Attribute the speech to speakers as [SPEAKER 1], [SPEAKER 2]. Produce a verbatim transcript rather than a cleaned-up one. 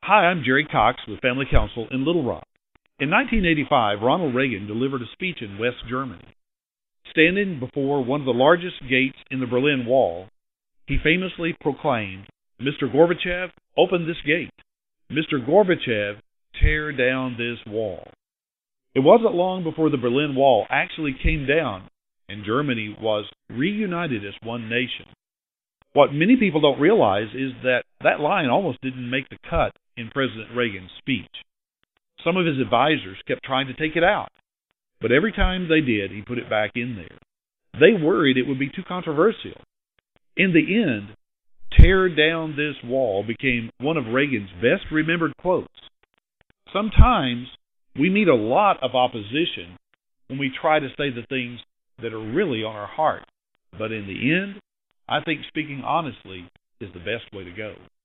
[SPEAKER 1] Hi, I'm Jerry Cox with Family Council in Little Rock. In nineteen eighty-five, Ronald Reagan delivered a speech in West Germany. Standing before one of the largest gates in the Berlin Wall, he famously proclaimed, "Mister Gorbachev, open this gate. Mister Gorbachev, tear down this wall." It wasn't long before the Berlin Wall actually came down and Germany was reunited as one nation. What many people don't realize is that that line almost didn't make the cut in President Reagan's speech. Some of his advisors kept trying to take it out, but every time they did, he put it back in there. They worried it would be too controversial. In the end, "Tear down this wall" became one of Reagan's best remembered quotes. Sometimes we meet a lot of opposition when we try to say the things that are really on our heart, but in the end, I think speaking honestly is the best way to go.